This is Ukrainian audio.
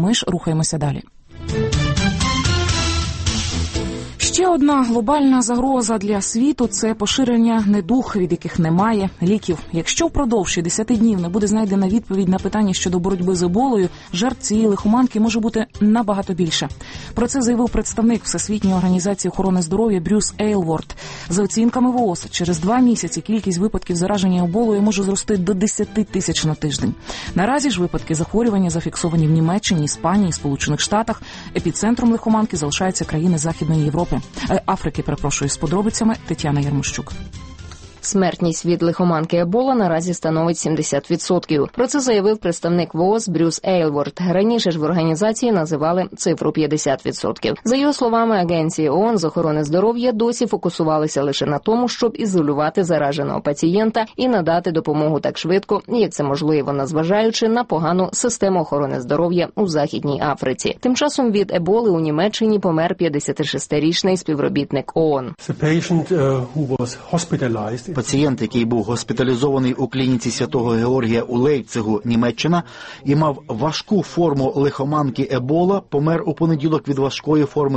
ми ж рухаємося далі. Ще одна глобальна загроза для світу – це поширення недуг, від яких немає ліків. Якщо впродовж 60 днів не буде знайдена відповідь на питання щодо боротьби з еболою, жертв цієї лихоманки може бути набагато більше. Про це заявив представник Всесвітньої організації охорони здоров'я Брюс Ейлворд. За оцінками ВООЗ, через 2 місяці кількість випадків зараження еболою може зрости до 10 тисяч на тиждень. Наразі ж випадки захворювання зафіксовані в Німеччині, Іспанії, Сполучених Штатах. Епіцентром лихоманки залишаються країни Західної Європи. Африки, з подробицями Тетяна Ярмощук. Смертність від лихоманки Ебола наразі становить 70%. Про це заявив представник ВООЗ Брюс Ейлворд. Раніше ж в організації називали цифру 50%. За його словами, агенції ООН з охорони здоров'я досі фокусувалися лише на тому, щоб ізолювати зараженого пацієнта і надати допомогу так швидко, як це можливо, незважаючи на погану систему охорони здоров'я у Західній Африці. Тим часом від Еболи у Німеччині помер 56-річний співробітник ООН. Пацієнт, який був госпіталізований у клініці Святого Георгія у Лейпцигу, Німеччина, і мав важку форму лихоманки Ебола, помер у понеділок від важкої форми